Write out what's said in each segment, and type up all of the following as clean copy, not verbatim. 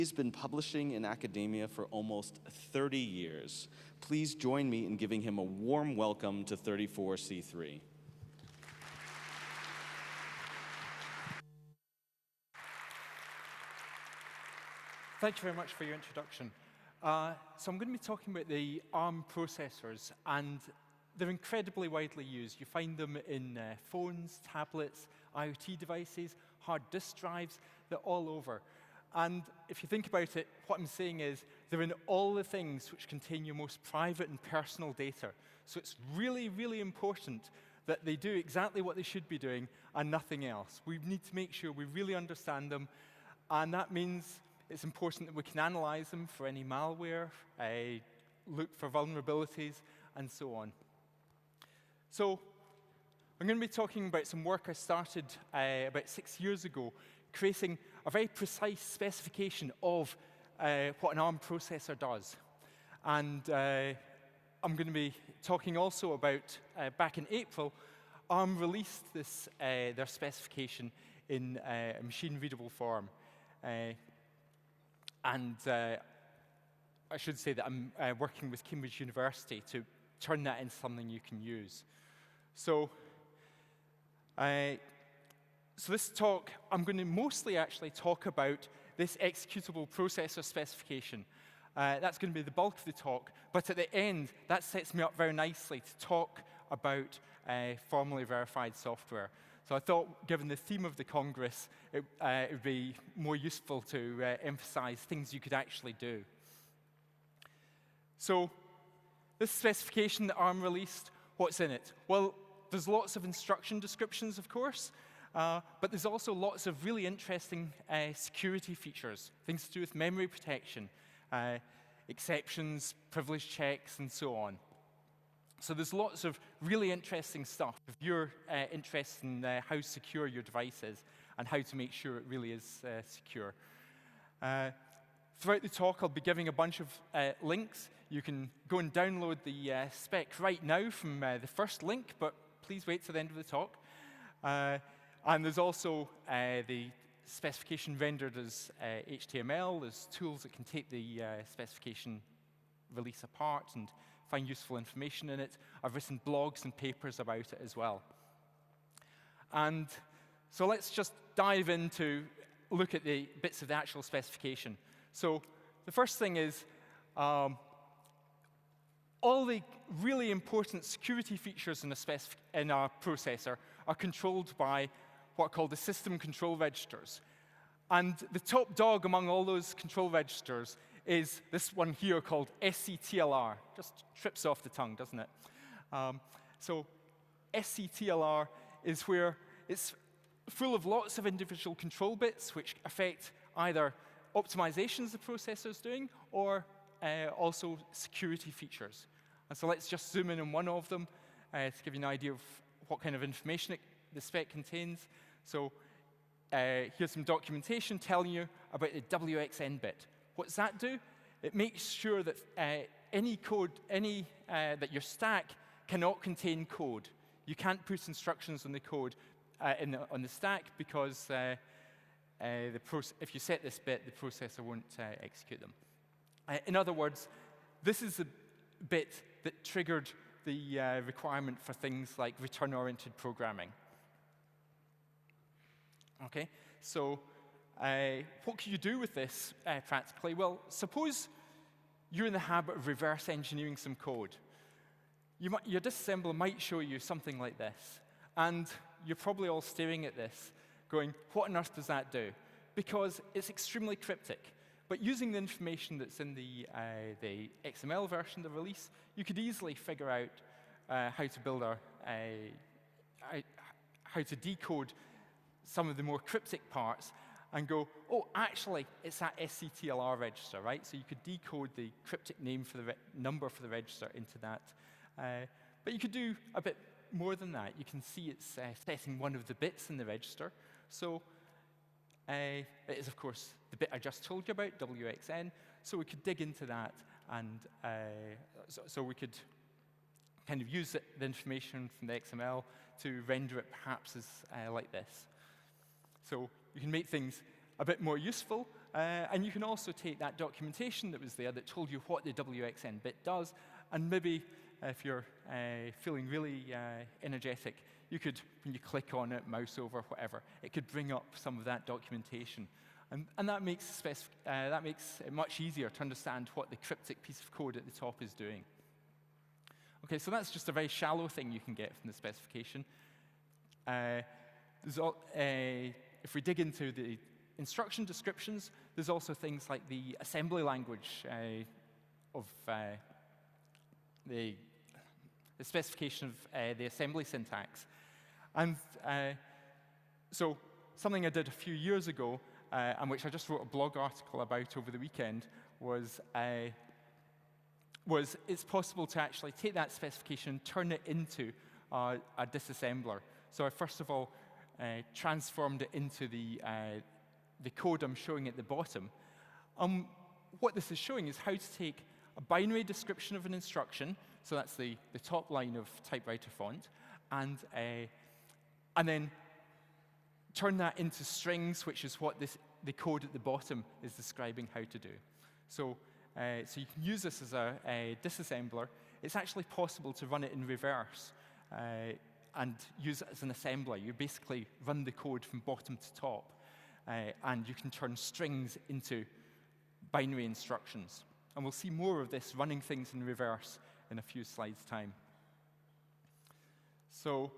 He's been publishing in academia for almost 30 years. Please join me in giving him a warm welcome to 34C3. Thank you very much for your introduction. So I'm going to be talking about the ARM processors, and they're incredibly widely used. You find them in phones, tablets, IoT devices, hard disk drives. They're all over. And if you think about it, what I'm saying is they're in all the things which contain your most private and personal data. So it's really, really important that they do exactly what they should be doing and nothing else. We need to make sure we really understand them, and that means it's important that we can analyze them for any malware, look for vulnerabilities, and so on. So I'm going to be talking about some work I started about 6 years ago, creating a very precise specification of what an ARM processor does. And I'm going to be talking also about, back in April, ARM released this, their specification in a machine-readable form. And I should say that I'm working with Cambridge University to turn that into something you can use. So this talk, I'm going to mostly actually talk about this executable processor specification. That's going to be the bulk of the talk. But at the end, that sets me up very nicely to talk about formally verified software. So I thought, given the theme of the Congress, it would be more useful to emphasize things you could actually do. So this specification that ARM released, what's in it? Well, there's lots of instruction descriptions, of course, but there's also lots of really interesting security features, things to do with memory protection, exceptions, privilege checks, and so on. So there's lots of really interesting stuff if you're interested in how secure your device is and how to make sure it really is secure. Throughout the talk, I'll be giving a bunch of links. You can go and download the spec right now from the first link, but please wait till the end of the talk. And there's also the specification rendered as HTML. There's tools that can take the specification release apart and find useful information in it. I've written blogs and papers about it as well. And so let's just dive into look at the bits of the actual specification. So the first thing is all the really important security features in a processor are controlled by what are called the system control registers. And the top dog among all those control registers is this one here called SCTLR. Just trips off the tongue, doesn't it? So SCTLR is where it's full of lots of individual control bits which affect either optimizations the processor is doing or also security features. And so let's just zoom in on one of them to give you an idea of what kind of information the spec contains. So here's some documentation telling you about the WXN bit. What does that do? It makes sure that any code, that your stack cannot contain code. You can't put instructions on the code on the stack because if you set this bit, the processor won't execute them. In other words, this is the bit that triggered the requirement for things like return-oriented programming. Okay, so what can you do with this practically? Well, suppose you're in the habit of reverse engineering some code. Your disassembler might show you something like this. And you're probably all staring at this, going, what on earth does that do? Because it's extremely cryptic. But using the information that's in the XML version of the release, you could easily figure out how to build how to decode some of the more cryptic parts and go, oh, actually, it's that SCTLR register, right? So you could decode the cryptic name for the number for the register into that. But you could do a bit more than that. You can see it's setting one of the bits in the register. So it is, of course, the bit I just told you about, WXN. So we could dig into that, and so we could kind of use the information from the XML to render it perhaps as like this. So you can make things a bit more useful And you can also take that documentation that was there that told you what the WXN bit does, and maybe if you're feeling really energetic, you could, when you click on it, mouse over, whatever, it could bring up some of that documentation. And that makes it much easier to understand what the cryptic piece of code at the top is doing. Okay, so that's just a very shallow thing you can get from the specification. If we dig into the instruction descriptions, there's also things like the assembly language of the specification of the assembly syntax. And so something I did a few years ago, and which I just wrote a blog article about over the weekend, was it's possible to actually take that specification and turn it into a disassembler. So I first of all transformed it into the code I'm showing at the bottom. What this is showing is how to take a binary description of an instruction, so that's the top line of typewriter font, and then turn that into strings, which is what the code at the bottom is describing how to do. So you can use this as a disassembler. It's actually possible to run it in reverse and use it as an assembler. You basically run the code from bottom to top, and you can turn strings into binary instructions. And we'll see more of this running things in reverse in a few slides' time. So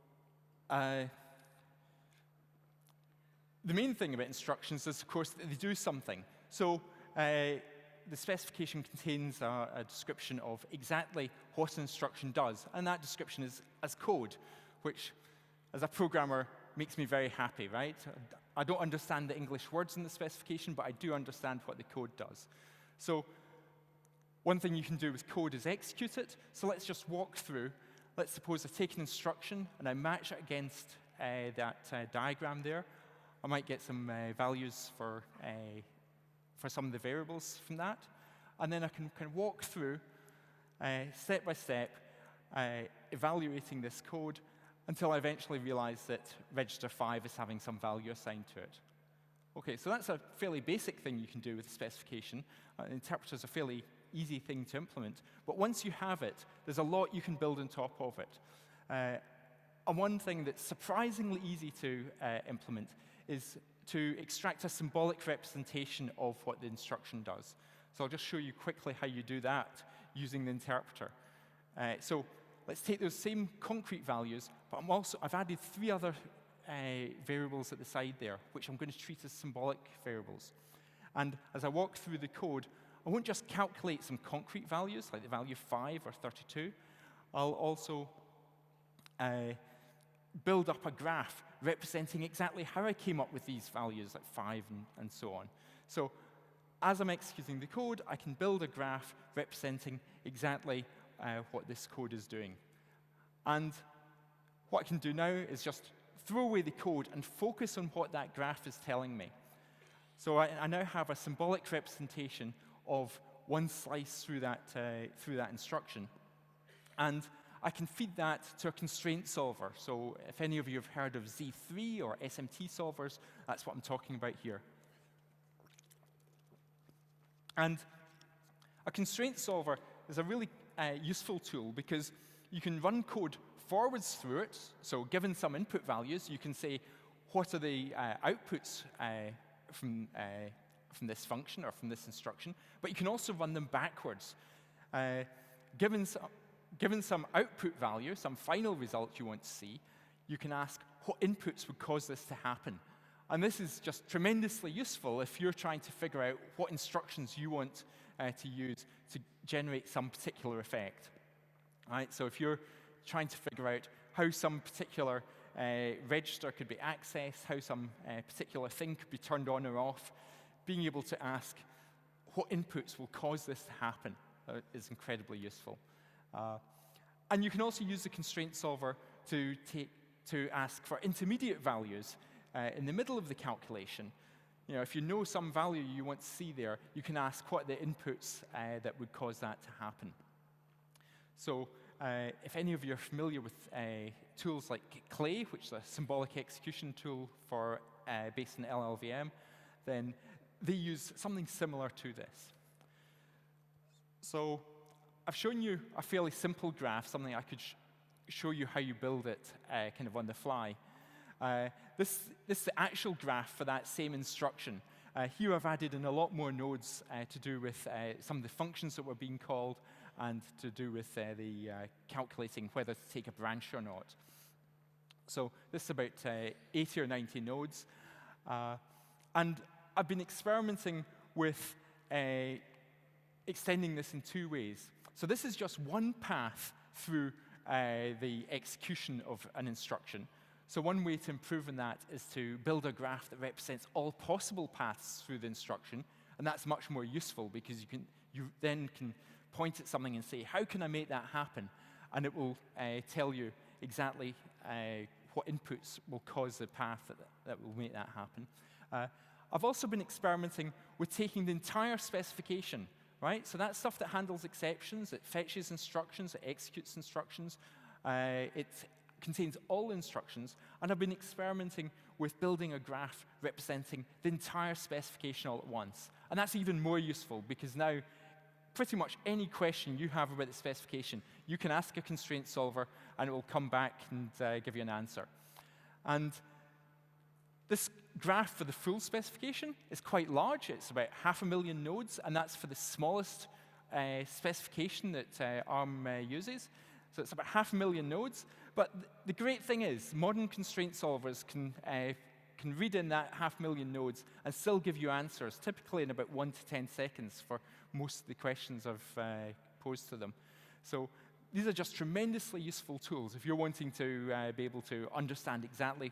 the main thing about instructions is, of course, that they do something. So the specification contains a description of exactly what an instruction does, and that description is as code, which, as a programmer, makes me very happy, right? I don't understand the English words in the specification, but I do understand what the code does. So one thing you can do with code is execute it. So let's just walk through. Let's suppose I take an instruction and I match it against that diagram there. I might get some values for some of the variables from that. And then I can walk through step by step, evaluating this code until I eventually realize that register 5 is having some value assigned to it. Okay, so that's a fairly basic thing you can do with the specification. Interpreter is a fairly easy thing to implement. But once you have it, there's a lot you can build on top of it. And one thing that's surprisingly easy to implement is to extract a symbolic representation of what the instruction does. So I'll just show you quickly how you do that using the interpreter. So let's take those same concrete values, but I've added 3 other variables at the side there, which I'm going to treat as symbolic variables. And as I walk through the code, I won't just calculate some concrete values, like the value 5 or 32. I'll also build up a graph representing exactly how I came up with these values, like 5 and so on. So as I'm executing the code, I can build a graph representing exactly what this code is doing. And what I can do now is just throw away the code and focus on what that graph is telling me. So I now have a symbolic representation of one slice through that instruction. And I can feed that to a constraint solver. So if any of you have heard of Z3 or SMT solvers, that's what I'm talking about here. And a constraint solver is a really useful tool because you can run code forwards through it. So given some input values, you can say, what are the outputs from this function or from this instruction? But you can also run them backwards. Given some output value, some final result you want to see, you can ask what inputs would cause this to happen. And this is just tremendously useful if you're trying to figure out what instructions you want to use to generate some particular effect. All right, so if you're trying to figure out how some particular register could be accessed, how some particular thing could be turned on or off, being able to ask what inputs will cause this to happen is incredibly useful. And you can also use the constraint solver to ask for intermediate values in the middle of the calculation. You know, if you know some value you want to see there, you can ask what are the inputs that would cause that to happen. So if any of you are familiar with tools like Clay, which is a symbolic execution tool based in LLVM, then they use something similar to this. So I've shown you a fairly simple graph, something I could show you how you build it kind of on the fly. This is the actual graph for that same instruction. Here I've added in a lot more nodes to do with some of the functions that were being called and to do with the calculating whether to take a branch or not. So this is about 80 or 90 nodes. And I've been experimenting with extending this in two ways. So this is just one path through the execution of an instruction. So one way to improve on that is to build a graph that represents all possible paths through the instruction, and that's much more useful because you then can point at something and say, how can I make that happen? And it will tell you exactly what inputs will cause the path that will make that happen. I've also been experimenting with taking the entire specification, right? So that's stuff that handles exceptions, it fetches instructions, it executes instructions, it contains all instructions, and I've been experimenting with building a graph representing the entire specification all at once. And that's even more useful because now pretty much any question you have about the specification, you can ask a constraint solver and it will come back and give you an answer. And this graph for the full specification is quite large. It's about 500,000 nodes, and that's for the smallest specification that ARM uses. So it's about 500,000 nodes. But the great thing is, modern constraint solvers can read in that 500,000 nodes and still give you answers, typically in about 1 to 10 seconds for most of the questions I've posed to them. So these are just tremendously useful tools if you're wanting to be able to understand exactly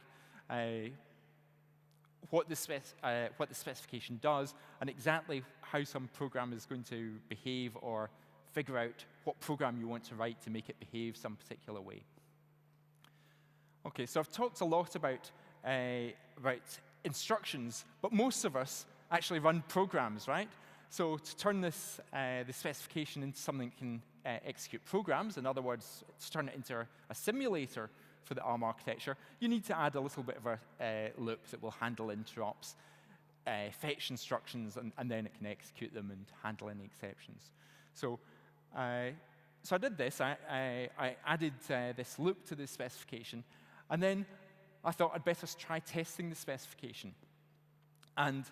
what the specification does and exactly how some program is going to behave, or figure out what program you want to write to make it behave some particular way. Okay, so I've talked a lot about instructions, but most of us actually run programs, right? So to turn this the specification into something that can execute programs, in other words, to turn it into a simulator for the ARM architecture, you need to add a little bit of a loop that will handle interrupts, fetch instructions, and then it can execute them and handle any exceptions. So I did this. I added this loop to the specification, and then I thought I'd better try testing the specification. And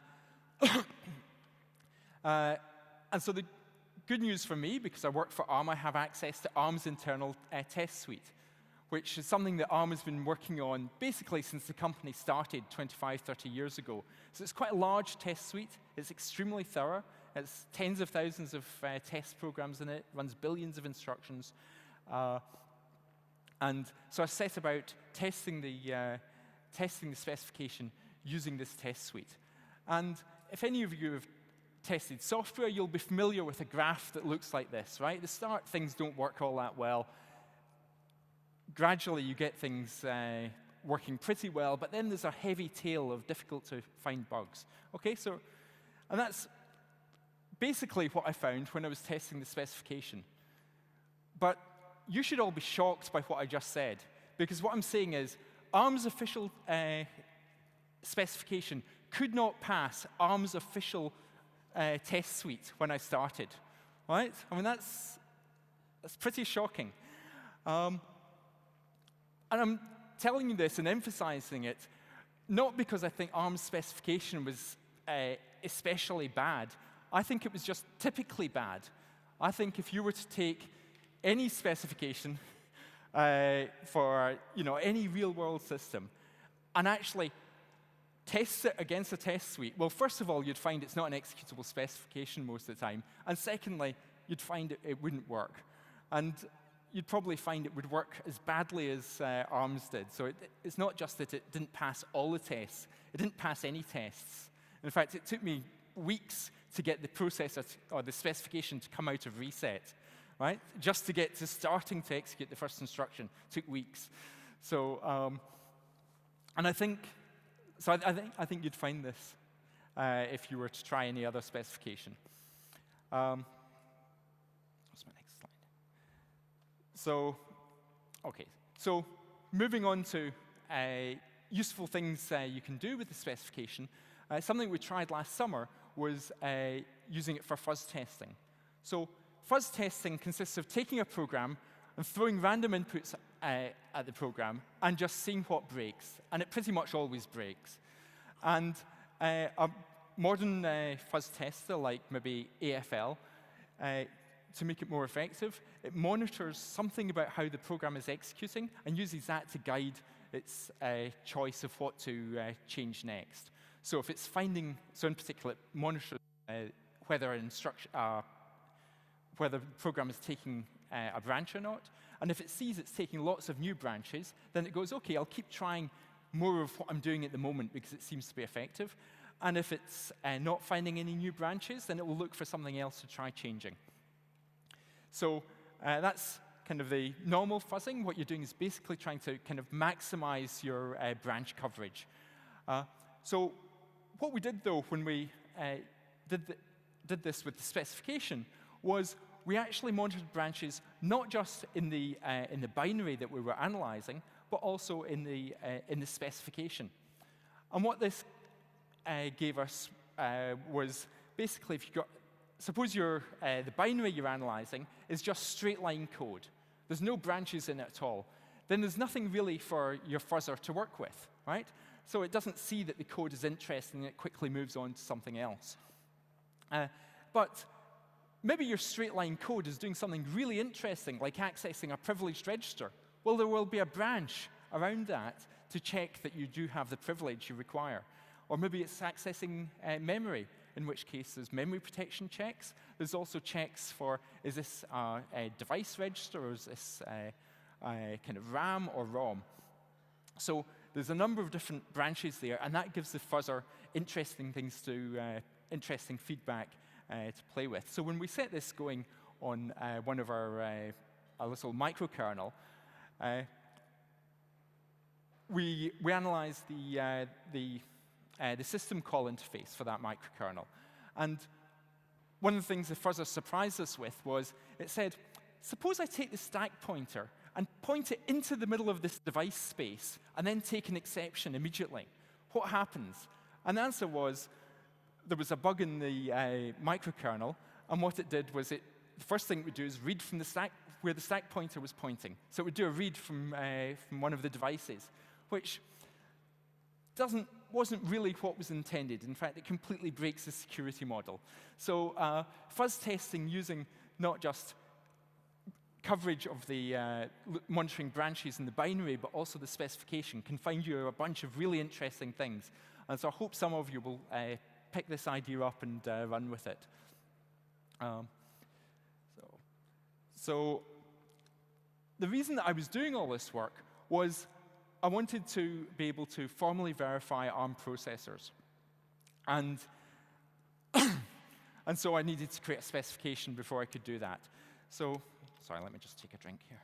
so the good news for me, because I work for ARM, I have access to ARM's internal test suite, which is something that ARM has been working on basically since the company started 25, 30 years ago. So it's quite a large test suite. It's extremely thorough. It's tens of thousands of test programs in it, runs billions of instructions. And so I set about testing the specification using this test suite. And if any of you have tested software, you'll be familiar with a graph that looks like this, right? At the start, things don't work all that well. Gradually, you get things working pretty well, but then there's a heavy tail of difficult-to-find bugs. Okay, so, and that's basically what I found when I was testing the specification. But you should all be shocked by what I just said, because what I'm saying is ARM's official specification could not pass ARM's official test suite when I started, right? I mean, that's pretty shocking. And I'm telling you this and emphasizing it, not because I think ARM's specification was especially bad. I think it was just typically bad. I think if you were to take any specification for any real-world system and actually test it against a test suite, well, first of all, you'd find it's not an executable specification most of the time. And secondly, you'd find it wouldn't work. And you'd probably find it would work as badly as ARM's did. So it's not just that it didn't pass all the tests. It didn't pass any tests. In fact, it took me weeks to get the processor or the specification to come out of reset, right? Just to get to starting to execute the first instruction took weeks. So, and I think you'd find this if you were to try any other specification. What's my next slide? So, okay. So moving on to useful things you can do with the specification. Something we tried last summer was using it for fuzz testing. So fuzz testing consists of taking a program and throwing random inputs at the program and just seeing what breaks. And it pretty much always breaks. And a modern fuzz tester, like maybe AFL, to make it more effective, it monitors something about how the program is executing and uses that to guide its choice of what to change next. So if it's finding, so in particular, it monitors whether whether the program is taking a branch or not. And if it sees it's taking lots of new branches, then it goes, OK, I'll keep trying more of what I'm doing at the moment because it seems to be effective. And if it's not finding any new branches, then it will look for something else to try changing. So that's kind of the normal fuzzing. What you're doing is basically trying to kind of maximize your branch coverage. So what we did, though, when we did this with the specification was we actually monitored branches not just in the binary that we were analyzing, but also in the specification. And what this gave us was basically, if you got, suppose the binary you're analyzing is just straight line code. There's no branches in it at all. Then there's nothing really for your fuzzer to work with, right? So it doesn't see that the code is interesting and it quickly moves on to something else. But maybe your straight line code is doing something really interesting, like accessing a privileged register. Well, there will be a branch around that to check that you do have the privilege you require. Or maybe it's accessing memory, in which case there's memory protection checks. There's also checks for, is this a device register, or is this kind of RAM or ROM? So there's a number of different branches there, and that gives the fuzzer interesting things interesting feedback to play with. So when we set this going on one of our little microkernel, we analyzed the system call interface for that microkernel. And one of the things the fuzzer surprised us with was it said, suppose I take the stack pointer and point it into the middle of this device space and then take an exception immediately. What happens? And the answer was there was a bug in the microkernel, and what it did was the first thing it would do is read from the stack where the stack pointer was pointing. So it would do a read from one of the devices, which wasn't really what was intended. In fact, it completely breaks the security model. So fuzz testing using not just coverage of the monitoring branches in the binary, but also the specification can find you a bunch of really interesting things. And so I hope some of you will pick this idea up and run with it. So the reason that I was doing all this work was I wanted to be able to formally verify ARM processors. And so I needed to create a specification before I could do that. So, sorry, let me just take a drink here.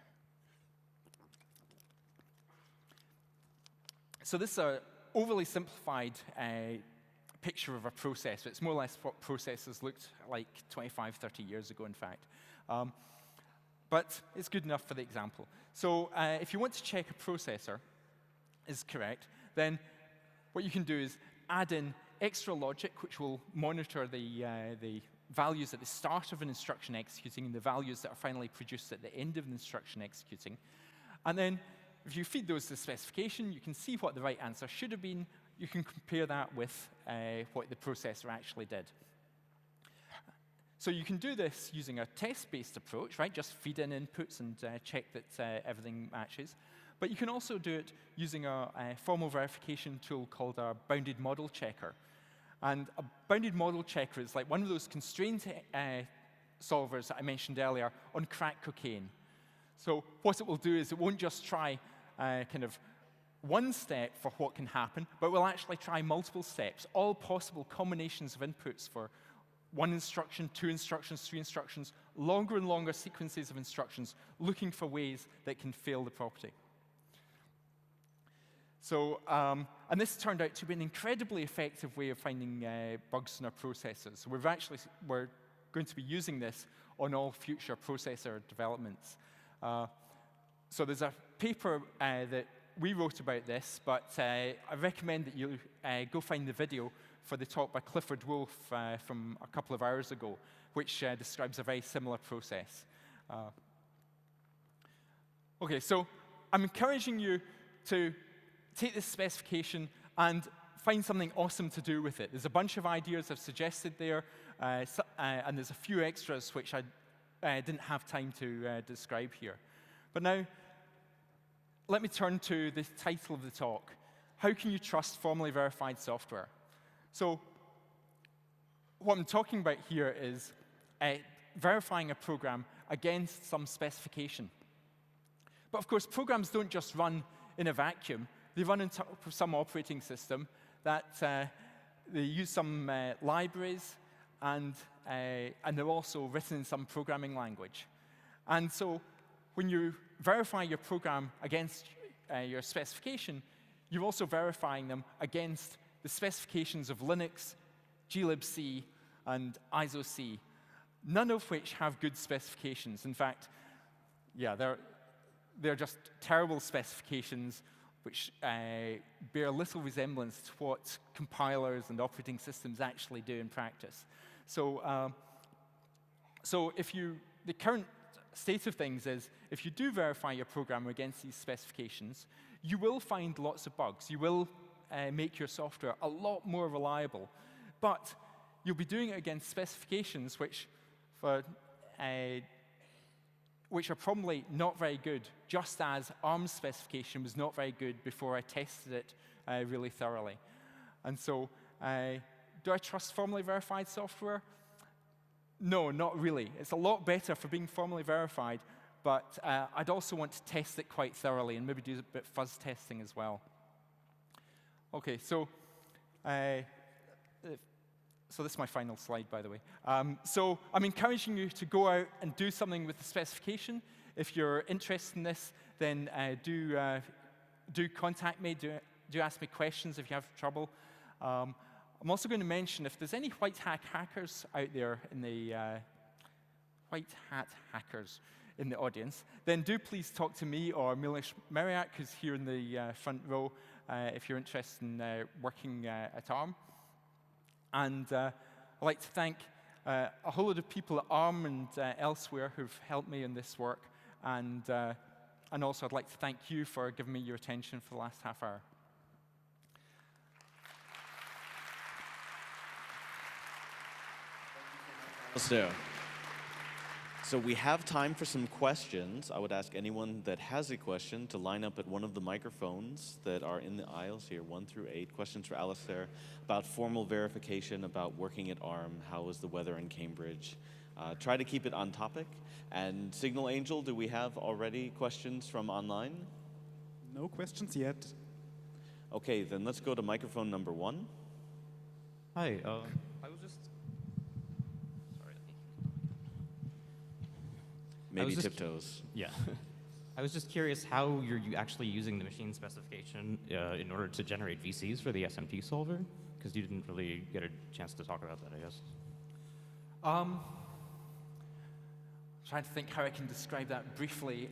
So this is an overly simplified picture of a processor. It's more or less what processors looked like 25, 30 years ago, in fact. But it's good enough for the example. So if you want to check a processor is correct, then what you can do is add in extra logic, which will monitor the values at the start of an instruction executing and the values that are finally produced at the end of an instruction executing. And then if you feed those to the specification, you can see what the right answer should have been. You can compare that with what the processor actually did. So you can do this using a test-based approach, right? Just feed in inputs and check that everything matches. But you can also do it using a formal verification tool called a bounded model checker. And a bounded model checker is like one of those constraint solvers that I mentioned earlier on crack cocaine. So what it will do is it won't just try kind of one step for what can happen, but will actually try multiple steps, all possible combinations of inputs for one instruction, two instructions, three instructions, longer and longer sequences of instructions, looking for ways that can fail the property. So, and this turned out to be an incredibly effective way of finding bugs in our processors. So we're going to be using this on all future processor developments. So there's a paper that we wrote about this, but I recommend that you go find the video for the talk by Clifford Wolf from a couple of hours ago, which describes a very similar process. Okay, so I'm encouraging you to take this specification and find something awesome to do with it. There's a bunch of ideas I've suggested there, and there's a few extras which I didn't have time to describe here. But now, let me turn to the title of the talk. How can you trust formally verified software? So, what I'm talking about here is verifying a program against some specification. But of course, programs don't just run in a vacuum. They run on top of some operating system that they use some libraries, and they're also written in some programming language. And so when you verify your program against your specification, you're also verifying them against the specifications of Linux, glibc, and ISO-C, none of which have good specifications. In fact, yeah, they're just terrible specifications which bear little resemblance to what compilers and operating systems actually do in practice. So, the current state of things is, if you do verify your program against these specifications, you will find lots of bugs. You will make your software a lot more reliable. But you'll be doing it against specifications which are probably not very good, just as ARM's specification was not very good before I tested it really thoroughly. And so, do I trust formally verified software? No, not really. It's a lot better for being formally verified, but I'd also want to test it quite thoroughly and maybe do a bit of fuzz testing as well. Okay, so this is my final slide, by the way. So I'm encouraging you to go out and do something with the specification. If you're interested in this, then do contact me. Do ask me questions if you have trouble. I'm also going to mention, if there's any white hat hackers out there in the in the audience, then do please talk to me or Miloš Mariak, who's here in the front row, if you're interested in working at ARM. And I'd like to thank a whole lot of people at ARM and elsewhere who've helped me in this work. And also, I'd like to thank you for giving me your attention for the last half hour. So we have time for some questions. I would ask anyone that has a question to line up at one of the microphones that are in the aisles here, 1 through 8. Questions for Alistair about formal verification, about working at ARM, how was the weather in Cambridge. Try to keep it on topic. And Signal Angel, do we have already questions from online? No questions yet. Okay, then let's go to microphone number 1. Hi, I was just... Maybe tiptoes. Yeah. I was just curious how you're actually using the machine specification in order to generate VCs for the SMT solver, because you didn't really get a chance to talk about that, I guess. Trying to think how I can describe that briefly.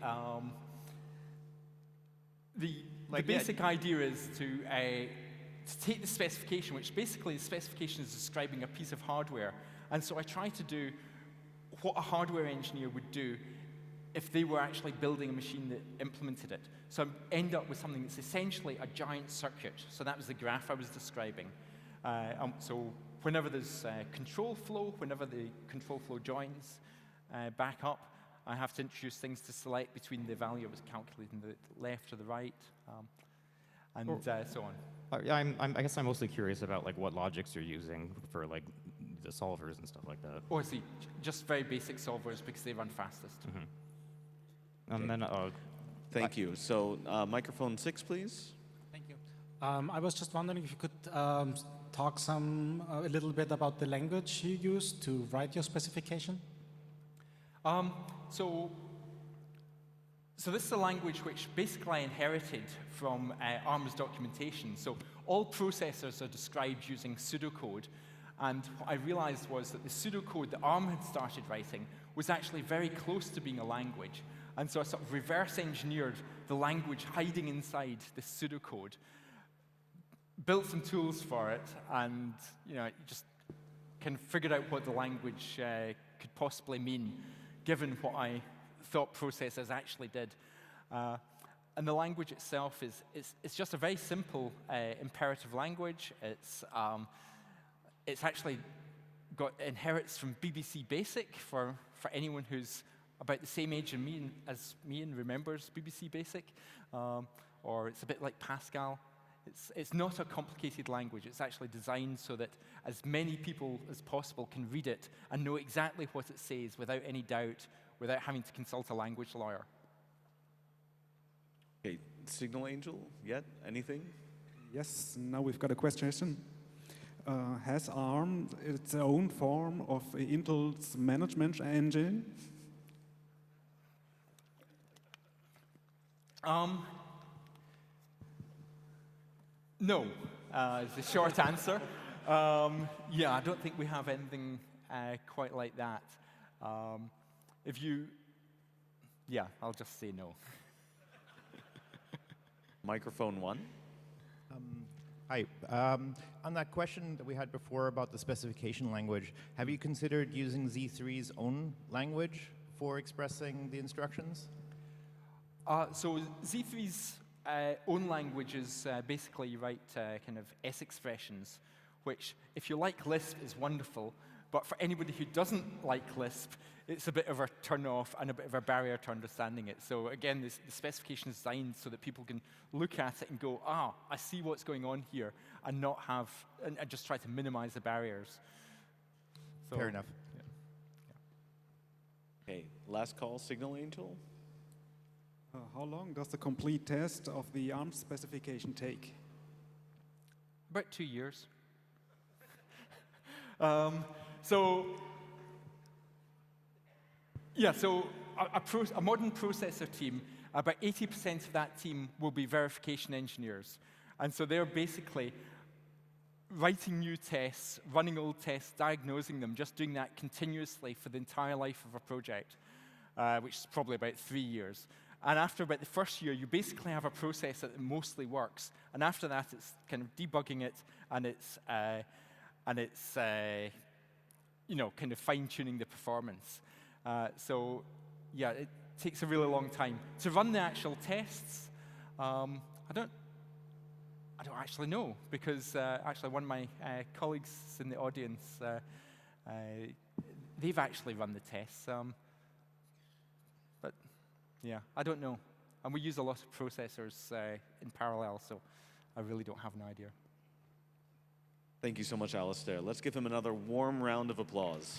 The basic idea is to take the specification, which basically the specification is describing a piece of hardware, and so I try to do what a hardware engineer would do if they were actually building a machine that implemented it. So I end up with something that's essentially a giant circuit. So that was the graph I was describing. So whenever there's control flow, whenever the control flow joins back up, I have to introduce things to select between the value I was calculating, the left or the right, and so on. I guess I'm mostly curious about like what logics you're using for like the solvers and stuff like that. Oh, I see. Just very basic solvers because they run fastest. Mm-hmm. And then, thank you. So microphone 6, please. Thank you. I was just wondering if you could talk a little bit about the language you use to write your specification. So this is a language which basically I inherited from ARM's documentation. So all processors are described using pseudocode. And what I realized was that the pseudocode that ARM had started writing was actually very close to being a language. And so I sort of reverse engineered the language hiding inside this pseudocode. built some tools for it, and you just kind of figured out what the language could possibly mean, given what I thought processors actually did. And the language itself it's just a very simple imperative language. It's actually inherits from BBC Basic for anyone who's about the same age as me and remembers BBC Basic, or it's a bit like Pascal. It's not a complicated language. It's actually designed so that as many people as possible can read it and know exactly what it says without any doubt, without having to consult a language lawyer. Okay, Signal Angel, yet? Anything? Yes, now we've got a question. Has ARM its own form of Intel's management engine? No, is the short answer. Yeah, I don't think we have anything quite like that. Yeah, I'll just say no. Microphone 1. Hi. On that question that we had before about the specification language, have you considered using Z3's own language for expressing the instructions? So Z3's own language is basically you write kind of S expressions, which, if you like Lisp, is wonderful. But for anybody who doesn't like Lisp, it's a bit of a turn-off and a bit of a barrier to understanding it. So again, the specification is designed so that people can look at it and go, I see what's going on here, and not have, and just try to minimize the barriers. So, Fair enough. Yeah. Okay, last call, Signal Angel. How long does the complete test of the ARM specification take? About 2 years. So a modern processor team, about 80% of that team will be verification engineers. And so they're basically writing new tests, running old tests, diagnosing them, just doing that continuously for the entire life of a project, which is probably about 3 years. And after about the first year, you basically have a process that mostly works. And after that, it's kind of debugging it, and it's kind of fine-tuning the performance. So yeah, it takes a really long time. To run the actual tests, I don't actually know, because actually one of my colleagues in the audience, they've actually run the tests. But yeah, I don't know. And we use a lot of processors in parallel, so I really don't have an idea. Thank you so much, Alistair. Let's give him another warm round of applause.